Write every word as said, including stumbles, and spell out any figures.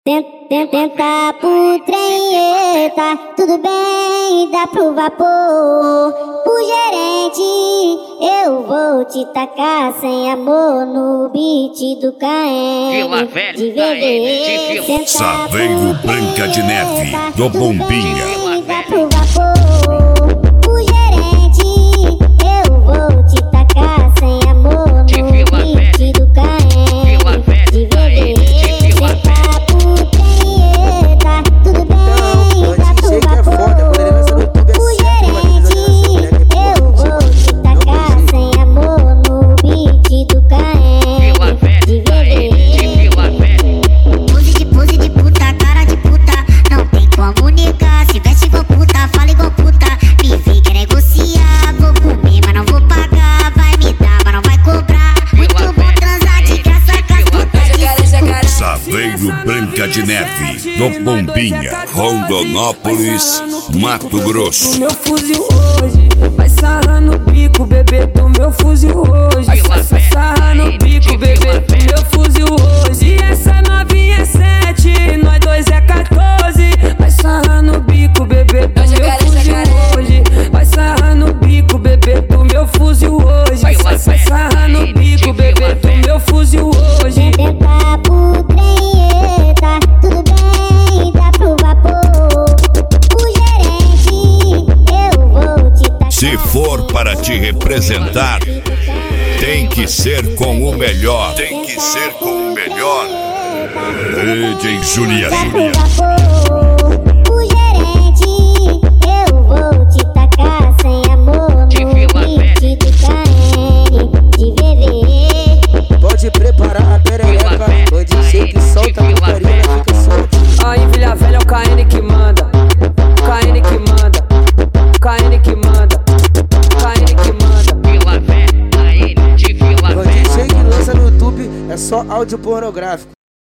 Tenta pro trem, eita, tudo bem, dá pro vapor. Pro gerente, eu vou te tacar sem amor no beat do K M. De bebê, Saveiro Branca de Neve, do Bombinha. Dá pro vapor. Pro gerente, eu vou te tacar sem amor no beat do K M. De bebê. Saveiro Branca de Neve, do Bombinha, Rondonópolis, Mato Grosso. Meu fuzil hoje vai sarrar no bico, bebê do meu fuzil hoje. Vai sarrar no bico, bebê do meu fuzil hoje. E essa novinha é sete, nós dois é quatorze. Vai sarrar no bico, bebê do meu fuzil hoje. Vai sarrar no bico, bebê do meu fuzil hoje. Vai sarrar no bico, bebê do meu fuzil hoje. Se for para te representar, tem que ser com o melhor. Tem que ser com o melhor. D J Juliano. O gerente, eu vou te tacar sem amor no beat do K M. De bebê. Pode preparar a perereca, pode ser que solta a putaria, fica solto. Aí, Vila Velha, é o K N que manda. K N que manda. K N que manda. K N que manda. Quando chega e lança no YouTube, é só áudio pornográfico.